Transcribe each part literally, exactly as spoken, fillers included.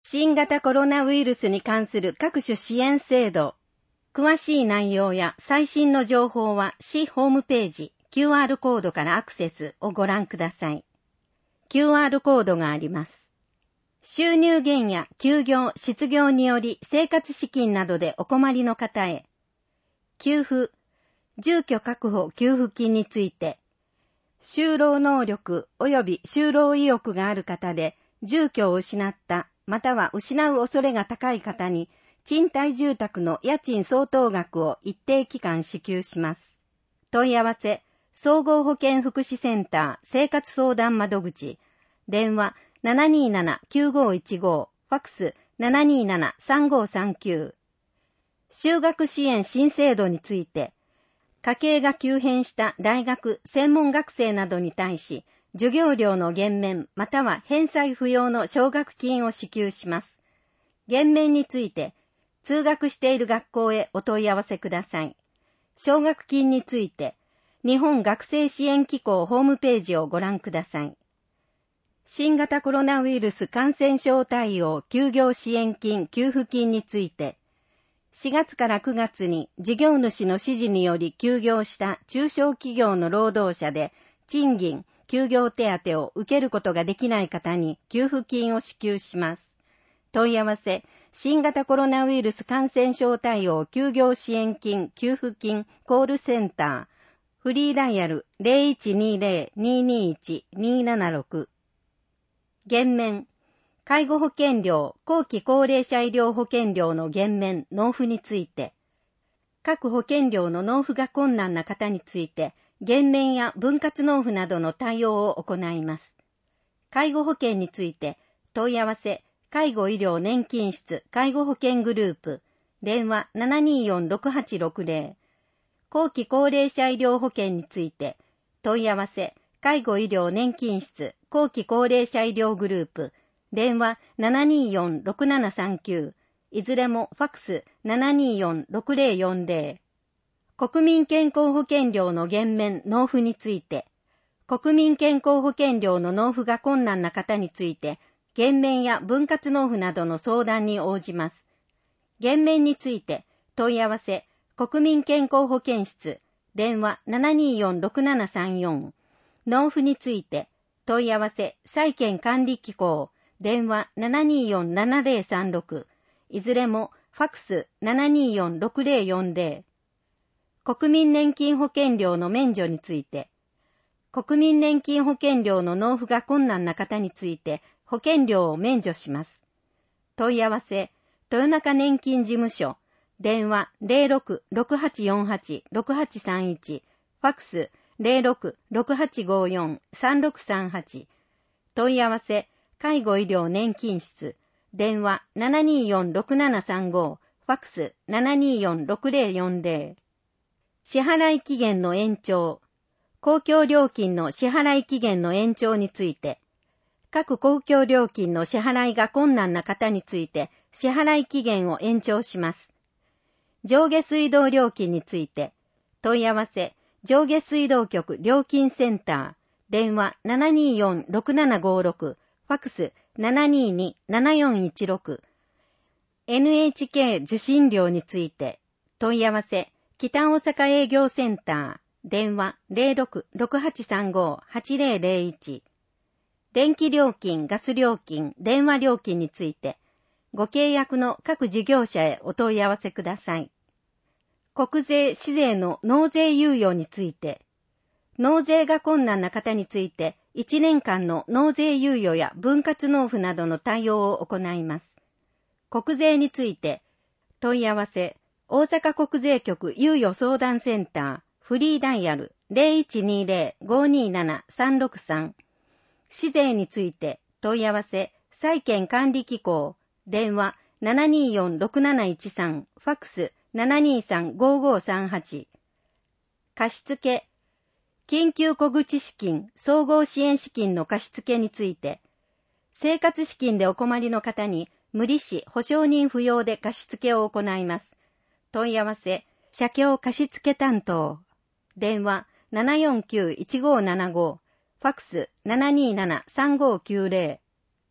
新型コロナウイルスに関する各種支援制度。詳しい内容や最新の情報は市ホームページ キューアール コードからアクセスをご覧ください。キューアール コードがあります。収入減や休業、失業により生活資金などでお困りの方へ。給付、住居確保給付金について、就労能力及び就労意欲がある方で住居を失ったまたは失う恐れが高い方に賃貸住宅の家賃相当額を一定期間支給します。問い合わせ、総合保健福祉センター生活相談窓口、電話 ななにーななきゅうごいちご、ファックス ななにーななさんごさんきゅう。就学支援新制度について、家計が急変した大学、専門学生などに対し、授業料の減免または返済不要の奨学金を支給します。減免について、通学している学校へお問い合わせください。奨学金について、日本学生支援機構ホームページをご覧ください。新型コロナウイルス感染症対応休業支援金給付金について、しがつからくがつに事業主の指示により休業した中小企業の労働者で賃金、休業手当を受けることができない方に給付金を支給します。問い合わせ、新型コロナウイルス感染症対応休業支援金給付金コールセンター、フリーダイヤル ゼロいちにゼロ にーにーいち にーななろく。減免、介護保険料、後期高齢者医療保険料の減免、納付について、各保険料の納付が困難な方について、減免や分割納付などの対応を行います。介護保険について、問い合わせ、介護医療年金室介護保険グループ、電話 ななにーよんろくはちろくゼロ。後期高齢者医療保険について、問い合わせ、介護医療年金室後期高齢者医療グループ、電話 ななにーよんろくななさんきゅう、いずれもファックス ななにーよんろくゼロよんゼロ。国民健康保険料の減免納付について、国民健康保険料の納付が困難な方について、減免や分割納付などの相談に応じます。減免について、問い合わせ、国民健康保険室、電話 ななにーよんろくななさんよん。納付について、問い合わせ、債権管理機構、電話 ななにーよんななゼロさんろく。いずれもファックス ななにーよんろくゼロよんゼロ。国民年金保険料の免除について、国民年金保険料の納付が困難な方について保険料を免除します。問い合わせ、豊中年金事務所、電話 ゼロろく ろくはちよんはち ろくはちさんいち、ファックス ゼロろく ろくはちごよん さんろくさんはち。問い合わせ、介護医療年金室、電話 ななにーよんろくななさんご、ファックス ななにーよんろくゼロよんゼロ。支払い期限の延長、公共料金の支払い期限の延長について、各公共料金の支払いが困難な方について支払い期限を延長します。上下水道料金について、問い合わせ、上下水道局料金センター、電話 ななにーよんろくななごろく、ファックス ななにーに ななよんいちろく。エヌエイチケー 受信料について、問い合わせ、北大阪営業センター、電話 ゼロろく ろくはちさんご はちゼロゼロいち。電気料金、ガス料金、電話料金について、ご契約の各事業者へお問い合わせください。国税、市税の納税猶予について、納税が困難な方について、いちねんかんの納税猶予や分割納付などの対応を行います。国税について、問い合わせ、大阪国税局猶予相談センター、フリーダイヤル ゼロいちにゼロ ごにーなな さんろくさん。市税について問い合わせ、債権管理機構、電話 ななにーよんろくなないちさん、ファックス ななにーさんごごさんはち。貸付、緊急小口資金、総合支援資金の貸付について、生活資金でお困りの方に無利子保証人不要で貸付を行います。問い合わせ、社協貸付担当、電話 ななよんきゅういちごななご、ファックス ななにーななさんごきゅうゼロ。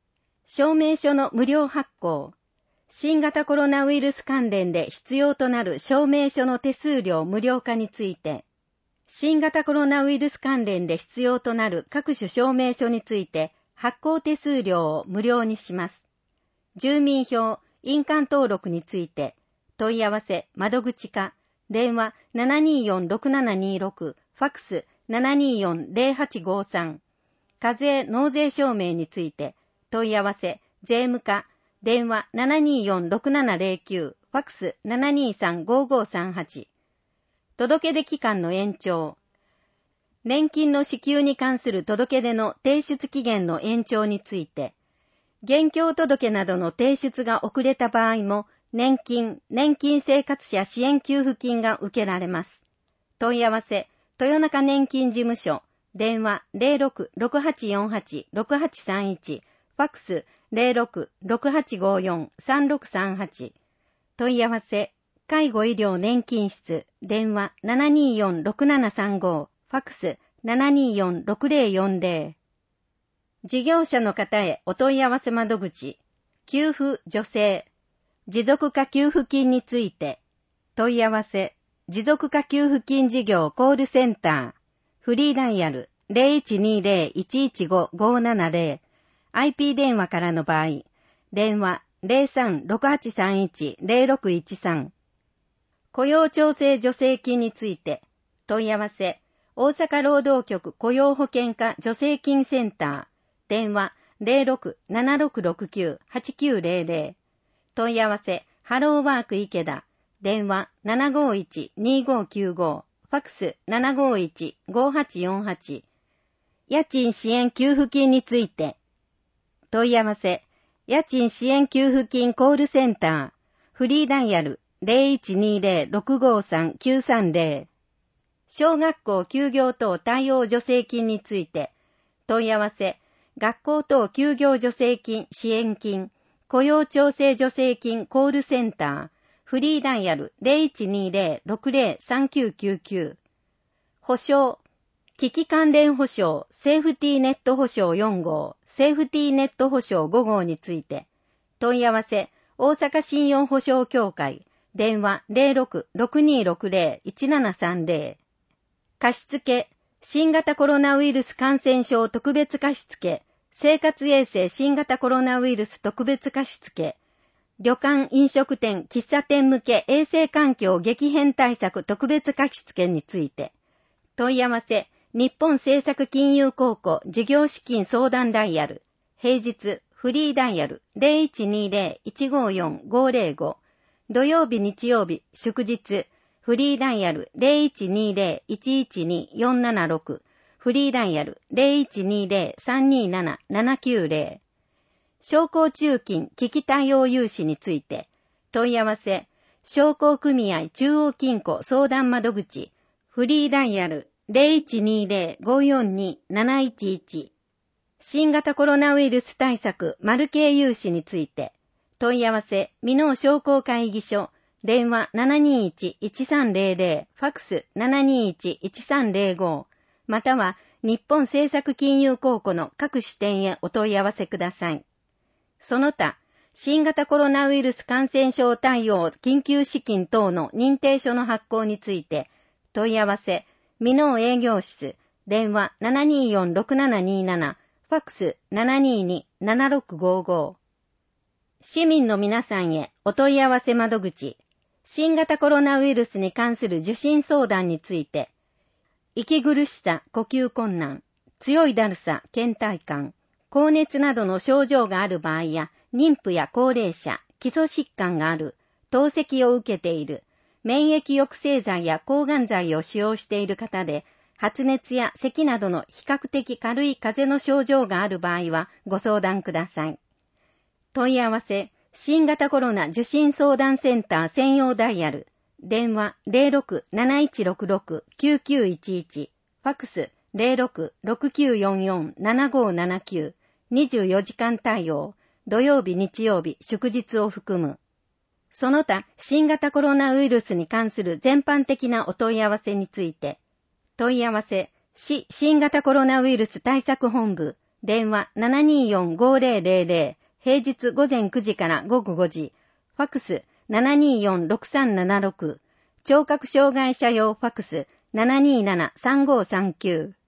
証明書の無料発行。新型コロナウイルス関連で必要となる証明書の手数料無料化について、新型コロナウイルス関連で必要となる各種証明書について発行手数料を無料にします。住民票、印鑑登録について、問い合わせ、窓口課、電話 ななにーよんろくななにーろく、ファックス ななにーよんぜろはちごさん。課税納税証明について、問い合わせ、税務課、電話 ななにーよんろくななぜろきゅう、ファックス ななにーさんごごさんはち。届け出期間の延長。年金の支給に関する届け出の提出期限の延長について、現況届などの提出が遅れた場合も、年金、年金生活者支援給付金が受けられます。問い合わせ、豊中年金事務所、電話 ゼロろく ろくはちよんはち ろくはちさんいち、ファックス ゼロろく ろくはちごよん さんろくさんはち。問い合わせ、介護医療年金室、電話 ななにーよんろくななさんご、ファックス ななにーよんろくぜろよんぜろ。事業者の方へお問い合わせ窓口、給付助成、持続化給付金について、問い合わせ、持続化給付金事業コールセンター、フリーダイヤル ゼロいちにーぜろ いちいちご ごななぜろ、アイピー 電話からの場合、電話 ゼロさんろくはちさんいち ゼロろくいちさん。雇用調整助成金について、問い合わせ、大阪労働局雇用保険課助成金センター、電話 ゼロろく ななろくろくきゅう はちきゅうぜろぜろ。問い合わせ、ハローワーク池田、電話 ななごいち にごきゅうご、ファックス ななごいち ごはちよんはち。家賃支援給付金について、問い合わせ、家賃支援給付金コールセンター、フリーダイヤル ゼロいちにーぜろろくごさんきゅうさんぜろ。小学校休業等対応助成金について、問い合わせ、学校等休業助成金支援金、雇用調整助成金コールセンター、フリーダイヤル ゼロいちにーぜろろくぜろさんきゅうきゅうきゅう。保証、機器関連保証、セーフティーネット保証よんごう、セーフティーネット保証ごごうについて、問い合わせ、大阪信用保証協会、電話 ゼロろく ろくにーろくぜろ いちななさんぜろ。貸付、新型コロナウイルス感染症特別貸付、生活衛生新型コロナウイルス特別貸付、旅館飲食店喫茶店向け衛生環境激変対策特別貸付について、問い合わせ、日本政策金融公庫事業資金相談ダイヤル、平日フリーダイヤル ゼロいちにーぜろ いちごよん ごぜろご、土曜日日曜日祝日フリーダイヤル ゼロいちにーぜろ いちいちに よんななろく、フリーダイヤル ゼロいちにーぜろ さんにーなな ななきゅうぜろ。商工中金危機対応融資について、問い合わせ、商工組合中央金庫相談窓口、フリーダイヤル ゼロいちにーぜろ ごよんに なないちいち。新型コロナウイルス対策マル系融資について、問い合わせ、箕面商工会議所、電話 ななにーいち いちさんぜろぜろ、ファックス ななにーいち いちさんぜろご、または日本政策金融公庫の各支店へお問い合わせください。その他、新型コロナウイルス感染症対応緊急資金等の認定書の発行について、問い合わせ、箕面営業室、電話 ななにーよんろくななにーなな、ファックス ななにーに ななろくごご。市民の皆さんへお問い合わせ窓口、新型コロナウイルスに関する受診相談について、息苦しさ、呼吸困難、強いだるさ、倦怠感、高熱などの症状がある場合や、妊婦や高齢者、基礎疾患がある、透析を受けている、免疫抑制剤や抗がん剤を使用している方で、発熱や咳などの比較的軽い風邪の症状がある場合はご相談ください。問い合わせ、新型コロナ受診相談センター専用ダイヤル、電話 ゼロろく なないちろくろく きゅうきゅういちいち、ファックス ゼロろく ろくきゅうよんよん ななごななきゅう、にじゅうよじかん対応、土曜日日曜日祝日を含む。その他、新型コロナウイルスに関する全般的なお問い合わせについて、問い合わせ、市新型コロナウイルス対策本部、電話 ななにーよん ごぜろぜろぜろ、 平日午前くじから午後ごじ、ファクス ななにーよんろくさんななろく、聴覚障害者用ファクス ななにーななさんごーさんきゅう。